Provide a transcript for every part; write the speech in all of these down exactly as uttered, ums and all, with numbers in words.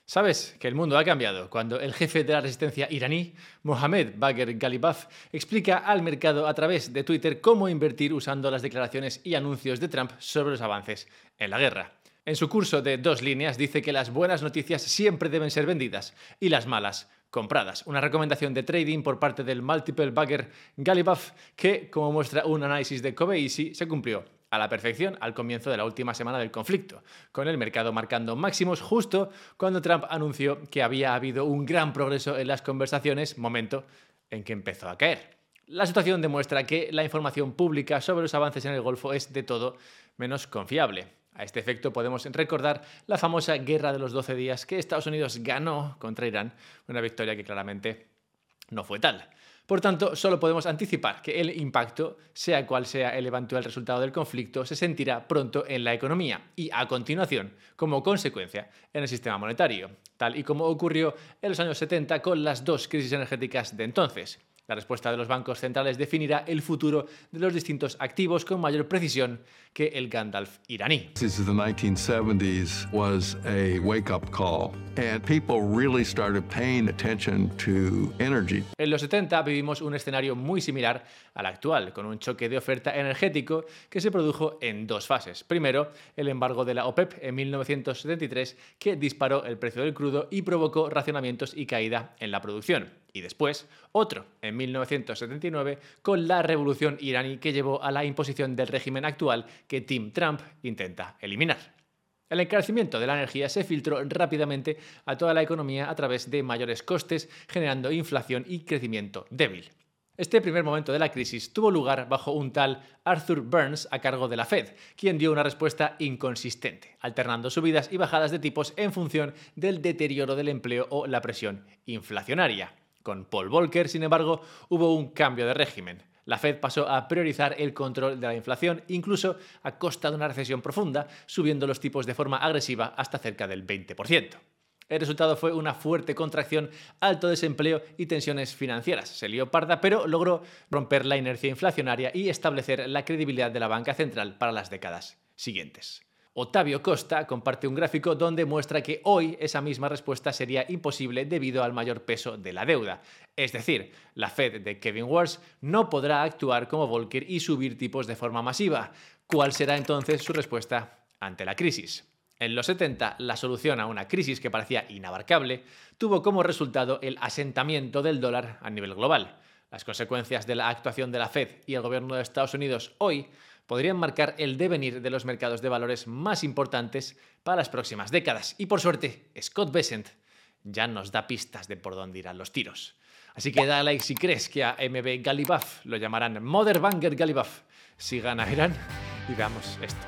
Sabes que el mundo ha cambiado cuando el jefe de la resistencia iraní, Mohammad Bagher Ghalibaf, explica al mercado a través de Twitter cómo invertir usando las declaraciones y anuncios de Trump sobre los avances en la guerra. En su curso de dos líneas dice que las buenas noticias siempre deben ser vendidas y las malas compradas. Una recomendación de trading por parte del Multiple Bagher Ghalibaf que, como muestra un análisis de Kobeissi, se cumplió a la perfección al comienzo de la última semana del conflicto, con el mercado marcando máximos justo cuando Trump anunció que había habido un gran progreso en las conversaciones, momento en que empezó a caer. La situación demuestra que la información pública sobre los avances en el Golfo es de todo menos confiable. A este efecto podemos recordar la famosa Guerra de los doce días que Estados Unidos ganó contra Irán, una victoria que claramente no fue tal. Por tanto, solo podemos anticipar que el impacto, sea cual sea el eventual resultado del conflicto, se sentirá pronto en la economía y, a continuación, como consecuencia, en el sistema monetario, tal y como ocurrió en los años setenta con las dos crisis energéticas de entonces. La respuesta de los bancos centrales definirá el futuro de los distintos activos con mayor precisión que el Gandalf iraní. This is the nineteen seventies was a wake-up call, and people really started paying attention to energy. En los setenta vivimos un escenario muy similar al actual, con un choque de oferta energético que se produjo en dos fases. Primero, el embargo de la OPEP en mil novecientos setenta y tres, que disparó el precio del crudo y provocó racionamientos y caída en la producción. Y después, otro, en mil novecientos setenta y nueve, con la revolución iraní que llevó a la imposición del régimen actual que Team Trump intenta eliminar. El encarecimiento de la energía se filtró rápidamente a toda la economía a través de mayores costes, generando inflación y crecimiento débil. Este primer momento de la crisis tuvo lugar bajo un tal Arthur Burns a cargo de la Fed, quien dio una respuesta inconsistente, alternando subidas y bajadas de tipos en función del deterioro del empleo o la presión inflacionaria. Con Paul Volcker, sin embargo, hubo un cambio de régimen. La Fed pasó a priorizar el control de la inflación, incluso a costa de una recesión profunda, subiendo los tipos de forma agresiva hasta cerca del veinte por ciento. El resultado fue una fuerte contracción, alto desempleo y tensiones financieras. Se lió parda, pero logró romper la inercia inflacionaria y establecer la credibilidad de la banca central para las décadas siguientes. Ottavio Costa comparte un gráfico donde muestra que hoy esa misma respuesta sería imposible debido al mayor peso de la deuda. Es decir, la Fed de Kevin Warsh no podrá actuar como Volcker y subir tipos de forma masiva. ¿Cuál será entonces su respuesta ante la crisis? En los setenta, la solución a una crisis que parecía inabarcable tuvo como resultado el asentamiento del dólar a nivel global. Las consecuencias de la actuación de la Fed y el gobierno de Estados Unidos hoy podrían marcar el devenir de los mercados de valores más importantes para las próximas décadas. Y por suerte, Scott Bessent ya nos da pistas de por dónde irán los tiros. Así que da like si crees que a M B Ghalibaf lo llamarán Mother Banger Ghalibaf si gana Irán, y veamos esto.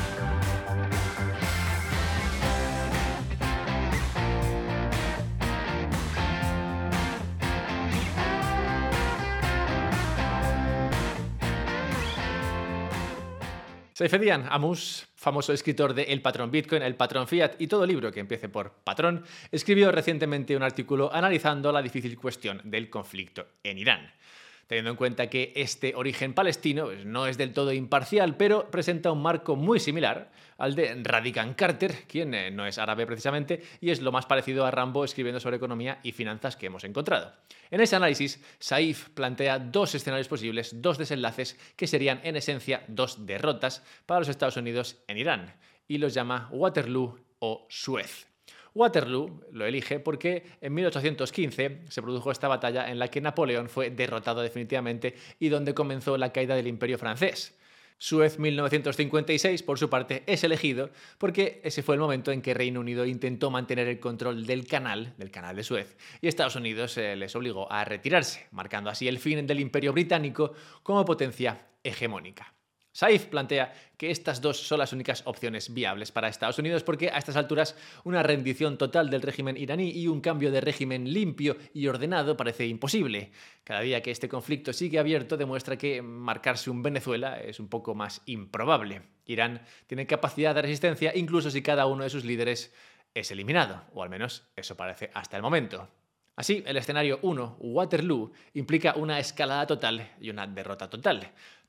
Saifedean Ammous, famoso escritor de El patrón Bitcoin, El patrón Fiat y todo libro que empiece por patrón, escribió recientemente un artículo analizando la difícil cuestión del conflicto en Irán. Teniendo en cuenta que este origen palestino no es del todo imparcial, pero presenta un marco muy similar al de Radigan Carter, quien eh, no es árabe precisamente, y es lo más parecido a Rambo escribiendo sobre economía y finanzas que hemos encontrado. En ese análisis, Saif plantea dos escenarios posibles, dos desenlaces que serían en esencia dos derrotas para los Estados Unidos en Irán, y los llama Waterloo o Suez. Waterloo lo elige porque en mil ochocientos quince se produjo esta batalla en la que Napoleón fue derrotado definitivamente y donde comenzó la caída del Imperio francés. Suez mil novecientos cincuenta y seis, por su parte, es elegido porque ese fue el momento en que Reino Unido intentó mantener el control del canal, del canal de Suez, y Estados Unidos eh, les obligó a retirarse, marcando así el fin del Imperio británico como potencia hegemónica. Saif plantea que estas dos son las únicas opciones viables para Estados Unidos porque a estas alturas una rendición total del régimen iraní y un cambio de régimen limpio y ordenado parece imposible. Cada día que este conflicto sigue abierto demuestra que marcarse un Venezuela es un poco más improbable. Irán tiene capacidad de resistencia incluso si cada uno de sus líderes es eliminado, o al menos eso parece hasta el momento. Así, el escenario uno, Waterloo, implica una escalada total y una derrota total.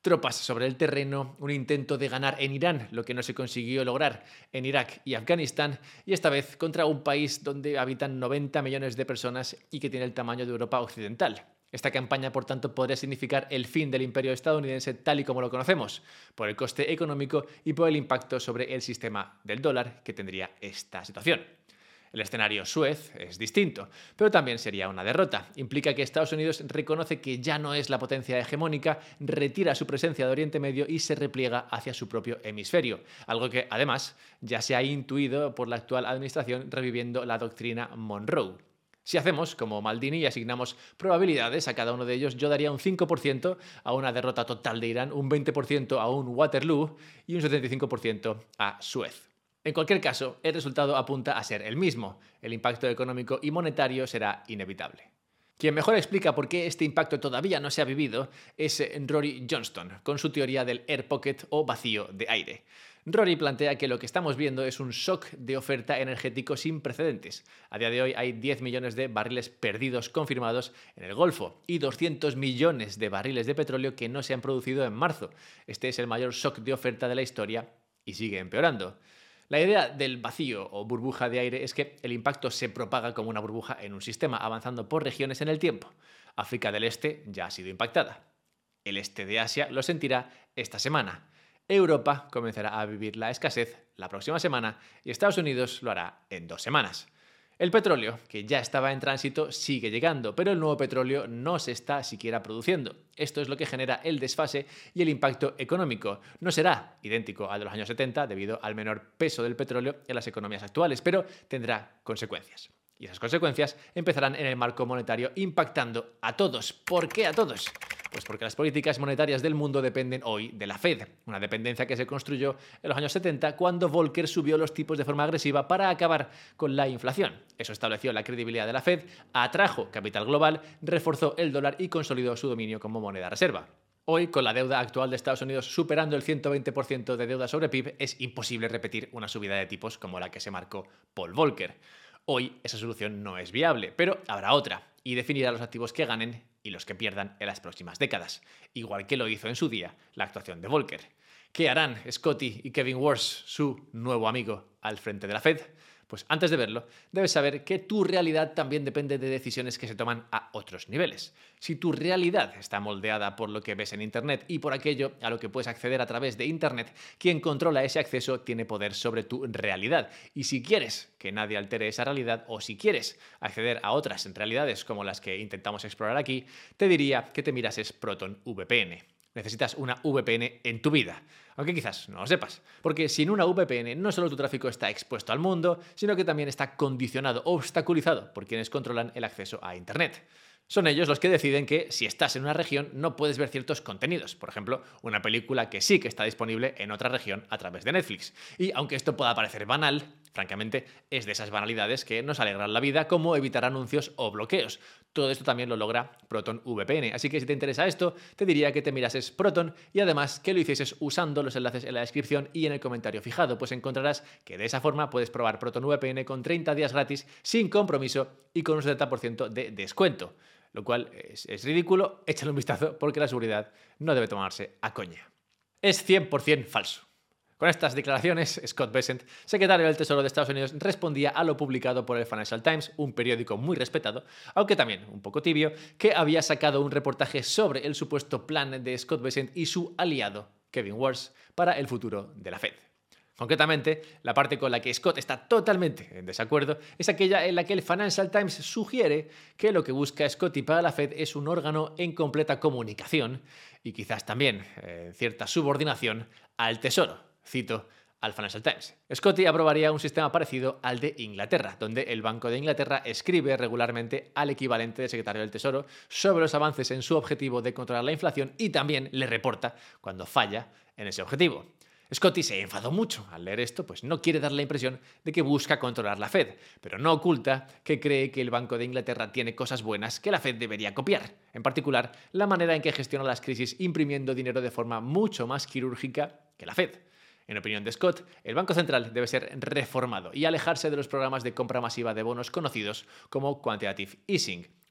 Tropas sobre el terreno, un intento de ganar en Irán, lo que no se consiguió lograr en Irak y Afganistán, y esta vez contra un país donde habitan noventa millones de personas y que tiene el tamaño de Europa occidental. Esta campaña, por tanto, podría significar el fin del imperio estadounidense tal y como lo conocemos, por el coste económico y por el impacto sobre el sistema del dólar que tendría esta situación. El escenario Suez es distinto, pero también sería una derrota. Implica que Estados Unidos reconoce que ya no es la potencia hegemónica, retira su presencia de Oriente Medio y se repliega hacia su propio hemisferio, algo que, además, ya se ha intuido por la actual administración reviviendo la doctrina Monroe. Si hacemos como Maldini y asignamos probabilidades a cada uno de ellos, yo daría un cinco por ciento a una derrota total de Irán, un veinte por ciento a un Waterloo y un setenta y cinco por ciento a Suez. En cualquier caso, el resultado apunta a ser el mismo. El impacto económico y monetario será inevitable. Quien mejor explica por qué este impacto todavía no se ha vivido es Rory Johnston, con su teoría del air pocket o vacío de aire. Rory plantea que lo que estamos viendo es un shock de oferta energético sin precedentes. A día de hoy hay diez millones de barriles perdidos confirmados en el Golfo y doscientos millones de barriles de petróleo que no se han producido en marzo. Este es el mayor shock de oferta de la historia y sigue empeorando. La idea del vacío o burbuja de aire es que el impacto se propaga como una burbuja en un sistema, avanzando por regiones en el tiempo. África del Este ya ha sido impactada. El este de Asia lo sentirá esta semana. Europa comenzará a vivir la escasez la próxima semana y Estados Unidos lo hará en dos semanas. El petróleo, que ya estaba en tránsito, sigue llegando, pero el nuevo petróleo no se está siquiera produciendo. Esto es lo que genera el desfase y el impacto económico. No será idéntico al de los años setenta debido al menor peso del petróleo en las economías actuales, pero tendrá consecuencias. Y esas consecuencias empezarán en el marco monetario impactando a todos. ¿Por qué a todos? Pues porque las políticas monetarias del mundo dependen hoy de la Fed, una dependencia que se construyó en los años setenta cuando Volcker subió los tipos de forma agresiva para acabar con la inflación. Eso estableció la credibilidad de la Fed, atrajo capital global, reforzó el dólar y consolidó su dominio como moneda reserva. Hoy, con la deuda actual de Estados Unidos superando el ciento veinte por ciento de deuda sobre P I B, es imposible repetir una subida de tipos como la que se marcó Paul Volcker. Hoy esa solución no es viable, pero habrá otra, y definirá los activos que ganen y los que pierdan en las próximas décadas, igual que lo hizo en su día la actuación de Volcker. ¿Qué harán Scotty y Kevin Warsh, su nuevo amigo, al frente de la Fed? Pues antes de verlo, debes saber que tu realidad también depende de decisiones que se toman a otros niveles. Si tu realidad está moldeada por lo que ves en Internet y por aquello a lo que puedes acceder a través de Internet, quien controla ese acceso tiene poder sobre tu realidad. Y si quieres que nadie altere esa realidad o si quieres acceder a otras realidades como las que intentamos explorar aquí, te diría que te mirases Proton V P N. Necesitas una V P N en tu vida, aunque quizás no lo sepas, porque sin una V P N no solo tu tráfico está expuesto al mundo, sino que también está condicionado, obstaculizado por quienes controlan el acceso a Internet. Son ellos los que deciden que si estás en una región no puedes ver ciertos contenidos, por ejemplo, una película que sí que está disponible en otra región a través de Netflix. Y aunque esto pueda parecer banal, francamente es de esas banalidades que nos alegran la vida, como evitar anuncios o bloqueos. Todo esto también lo logra Proton V P N, así que si te interesa esto, te diría que te mirases Proton y además que lo hicieses usando los enlaces en la descripción y en el comentario fijado, pues encontrarás que de esa forma puedes probar Proton V P N con treinta días gratis, sin compromiso y con un setenta por ciento de descuento. Lo cual es, es ridículo, échale un vistazo porque la seguridad no debe tomarse a coña. Es cien por ciento falso. Con estas declaraciones, Scott Bessent, secretario del Tesoro de Estados Unidos, respondía a lo publicado por el Financial Times, un periódico muy respetado, aunque también un poco tibio, que había sacado un reportaje sobre el supuesto plan de Scott Bessent y su aliado, Kevin Warsh, para el futuro de la Fed. Concretamente, la parte con la que Scott está totalmente en desacuerdo es aquella en la que el Financial Times sugiere que lo que busca Scotty para la Fed es un órgano en completa comunicación y quizás también eh, cierta subordinación al Tesoro. Cito al Financial Times. Scotty aprobaría un sistema parecido al de Inglaterra, donde el Banco de Inglaterra escribe regularmente al equivalente del secretario del Tesoro sobre los avances en su objetivo de controlar la inflación y también le reporta cuando falla en ese objetivo. Scotty se enfadó mucho al leer esto, pues no quiere dar la impresión de que busca controlar la Fed, pero no oculta que cree que el Banco de Inglaterra tiene cosas buenas que la Fed debería copiar, en particular la manera en que gestiona las crisis imprimiendo dinero de forma mucho más quirúrgica que la Fed. En opinión de Scott, el Banco Central debe ser reformado y alejarse de los programas de compra masiva de bonos conocidos como quantitative easing,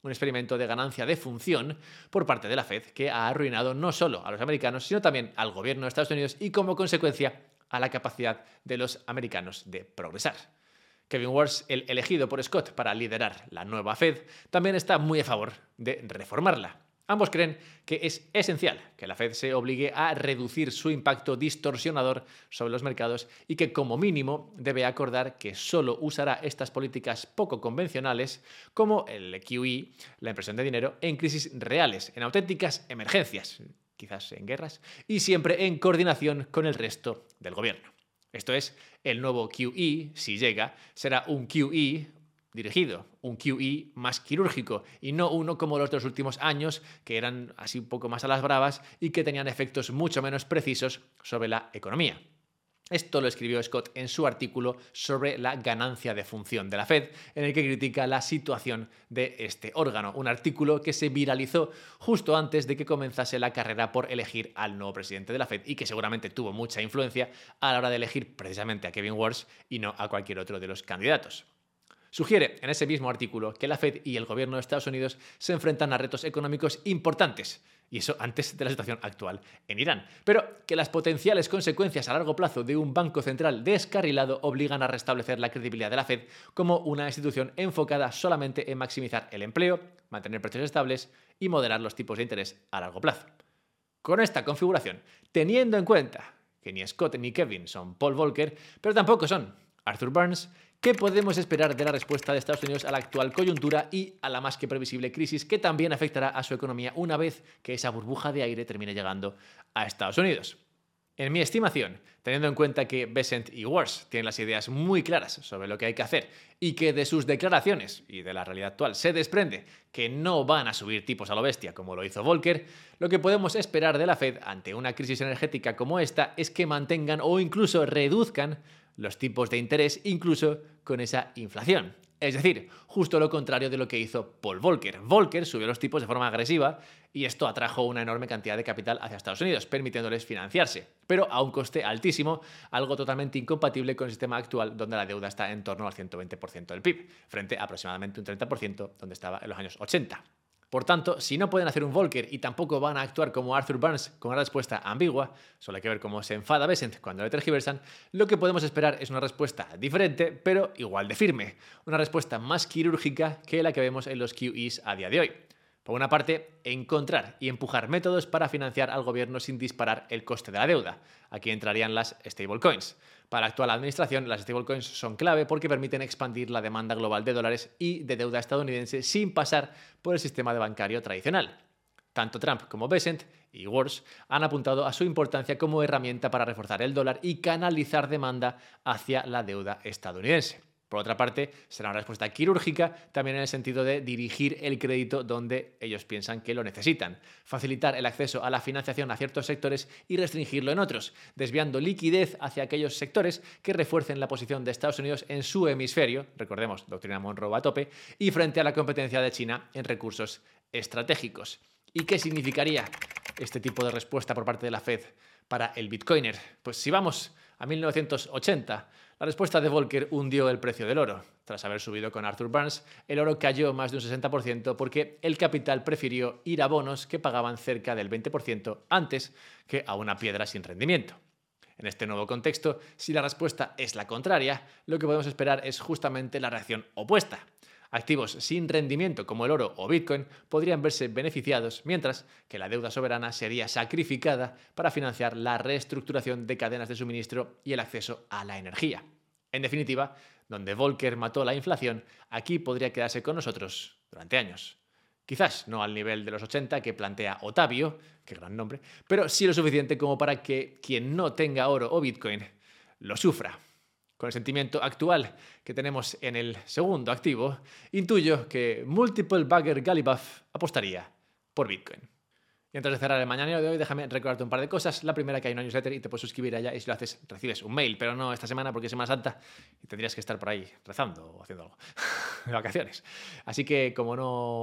un experimento de ganancia de función por parte de la Fed que ha arruinado no solo a los americanos, sino también al gobierno de Estados Unidos y, como consecuencia, a la capacidad de los americanos de progresar. Kevin Warsh, el elegido por Scott para liderar la nueva Fed, también está muy a favor de reformarla. Ambos creen que es esencial que la Fed se obligue a reducir su impacto distorsionador sobre los mercados y que, como mínimo, debe acordar que solo usará estas políticas poco convencionales, como el Q E, la impresión de dinero, en crisis reales, en auténticas emergencias, quizás en guerras, y siempre en coordinación con el resto del gobierno. Esto es, el nuevo Q E, si llega, será un Q E dirigido, un Q E más quirúrgico y no uno como los de los últimos años, que eran así un poco más a las bravas y que tenían efectos mucho menos precisos sobre la economía. Esto lo escribió Scott en su artículo sobre la ganancia de función de la Fed, en el que critica la situación de este órgano, un artículo que se viralizó justo antes de que comenzase la carrera por elegir al nuevo presidente de la Fed y que seguramente tuvo mucha influencia a la hora de elegir precisamente a Kevin Warsh y no a cualquier otro de los candidatos. Sugiere en ese mismo artículo que la Fed y el gobierno de Estados Unidos se enfrentan a retos económicos importantes, y eso antes de la situación actual en Irán, pero que las potenciales consecuencias a largo plazo de un banco central descarrilado obligan a restablecer la credibilidad de la Fed como una institución enfocada solamente en maximizar el empleo, mantener precios estables y moderar los tipos de interés a largo plazo. Con esta configuración, teniendo en cuenta que ni Scott ni Kevin son Paul Volcker, pero tampoco son Arthur Burns, ¿qué podemos esperar de la respuesta de Estados Unidos a la actual coyuntura y a la más que previsible crisis que también afectará a su economía una vez que esa burbuja de aire termine llegando a Estados Unidos? En mi estimación, teniendo en cuenta que Bessent y Warsh tienen las ideas muy claras sobre lo que hay que hacer y que de sus declaraciones y de la realidad actual se desprende que no van a subir tipos a lo bestia como lo hizo Volcker, lo que podemos esperar de la Fed ante una crisis energética como esta es que mantengan o incluso reduzcan los tipos de interés, incluso con esa inflación. Es decir, justo lo contrario de lo que hizo Paul Volcker. Volcker subió los tipos de forma agresiva y esto atrajo una enorme cantidad de capital hacia Estados Unidos, permitiéndoles financiarse, pero a un coste altísimo, algo totalmente incompatible con el sistema actual donde la deuda está en torno al ciento veinte por ciento del P I B, frente a aproximadamente un treinta por ciento donde estaba en los años ochenta. Por tanto, si no pueden hacer un Volcker y tampoco van a actuar como Arthur Burns con una respuesta ambigua, solo hay que ver cómo se enfada Bessent cuando le tergiversan, lo que podemos esperar es una respuesta diferente, pero igual de firme. Una respuesta más quirúrgica que la que vemos en los Q Es a día de hoy. Por una parte, encontrar y empujar métodos para financiar al gobierno sin disparar el coste de la deuda. Aquí entrarían las stablecoins. Para la actual administración, las stablecoins son clave porque permiten expandir la demanda global de dólares y de deuda estadounidense sin pasar por el sistema de bancario tradicional. Tanto Trump como Bessent y Warsh han apuntado a su importancia como herramienta para reforzar el dólar y canalizar demanda hacia la deuda estadounidense. Por otra parte, será una respuesta quirúrgica también en el sentido de dirigir el crédito donde ellos piensan que lo necesitan, facilitar el acceso a la financiación a ciertos sectores y restringirlo en otros, desviando liquidez hacia aquellos sectores que refuercen la posición de Estados Unidos en su hemisferio, recordemos, doctrina Monroe a tope, y frente a la competencia de China en recursos estratégicos. ¿Y qué significaría este tipo de respuesta por parte de la Fed para el Bitcoiner? Pues si vamos a mil novecientos ochenta, la respuesta de Volcker hundió el precio del oro. Tras haber subido con Arthur Burns, el oro cayó más de un sesenta por ciento porque el capital prefirió ir a bonos que pagaban cerca del veinte por ciento antes que a una piedra sin rendimiento. En este nuevo contexto, si la respuesta es la contraria, lo que podemos esperar es justamente la reacción opuesta. Activos sin rendimiento como el oro o Bitcoin podrían verse beneficiados, mientras que la deuda soberana sería sacrificada para financiar la reestructuración de cadenas de suministro y el acceso a la energía. En definitiva, donde Volcker mató la inflación, aquí podría quedarse con nosotros durante años. Quizás no al nivel de los ochenta que plantea Ottavio, qué gran nombre, pero sí lo suficiente como para que quien no tenga oro o Bitcoin lo sufra. Con el sentimiento actual que tenemos en el segundo activo, intuyo que Multiple Bagger Galibuff apostaría por Bitcoin. Y antes de cerrar el mañanero de hoy, déjame recordarte un par de cosas. La primera, que hay una newsletter y te puedes suscribir allá y si lo haces recibes un mail, pero no esta semana porque es Semana Santa y tendrías que estar por ahí rezando o haciendo algo de vacaciones. Así que como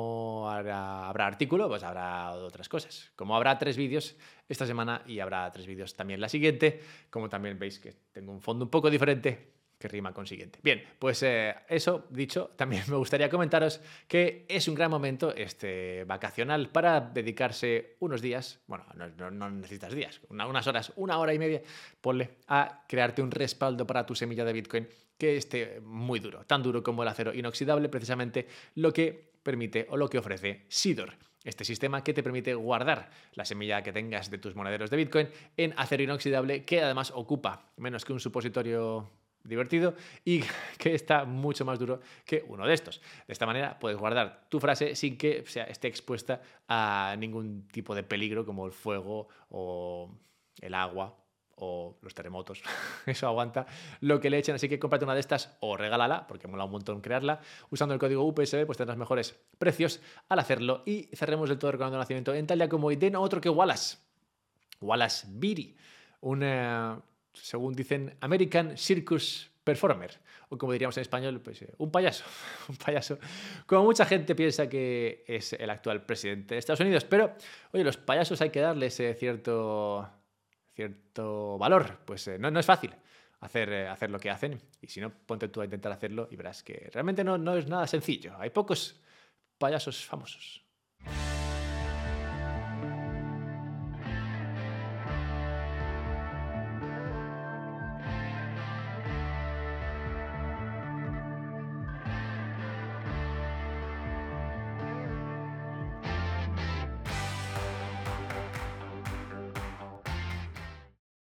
no habrá, habrá artículo, pues habrá otras cosas. Como habrá tres vídeos esta semana y habrá tres vídeos también la siguiente, como también veis que tengo un fondo un poco diferente, que rima con siguiente. Bien, pues eh, eso dicho, también me gustaría comentaros que es un gran momento este vacacional para dedicarse unos días, bueno, no, no, no necesitas días, una, unas horas, una hora y media, ponle, a crearte un respaldo para tu semilla de Bitcoin que esté muy duro, tan duro como el acero inoxidable, precisamente lo que permite o lo que ofrece Seedor. Este sistema que te permite guardar la semilla que tengas de tus monederos de Bitcoin en acero inoxidable, que además ocupa menos que un supositorio divertido y que está mucho más duro que uno de estos. De esta manera puedes guardar tu frase sin que sea, esté expuesta a ningún tipo de peligro como el fuego o el agua o los terremotos. Eso aguanta lo que le echen, así que cómprate una de estas o regálala, porque mola un montón crearla. Usando el código U P S B pues tendrás mejores precios al hacerlo. Y cerremos del todo el recordando nacimiento en tal día como hoy de no otro que Wallace. Wallace Beery, una, según dicen, American Circus Performer, o como diríamos en español, pues eh, un payaso, un payaso. Como mucha gente piensa que es el actual presidente de Estados Unidos, pero, oye, los payasos hay que darles eh, cierto, cierto valor, pues eh, no, no es fácil hacer, eh, hacer lo que hacen, y si no, ponte tú a intentar hacerlo y verás que realmente no, no es nada sencillo. Hay pocos payasos famosos.